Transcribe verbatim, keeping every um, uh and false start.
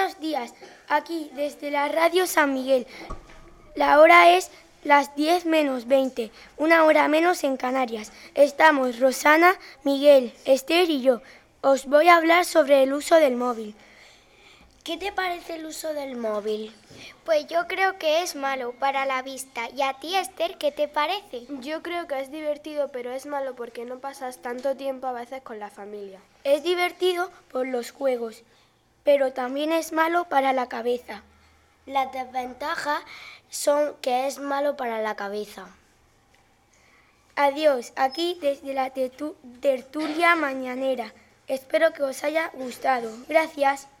Buenos días, aquí desde la radio San Miguel. La hora es las diez menos veinte, una hora menos en Canarias. Estamos Rosana, Miguel, Esther y yo. Os voy a hablar sobre el uso del móvil. ¿Qué te parece el uso del móvil? Pues yo creo que es malo para la vista. ¿Y a ti, Esther, qué te parece? Yo creo que es divertido, pero es malo porque no pasas tanto tiempo a veces con la familia. Es divertido por los juegos, pero también es malo para la cabeza. Las desventajas son que es malo para la cabeza. Adiós, aquí desde la tertulia mañanera. Espero que os haya gustado. Gracias.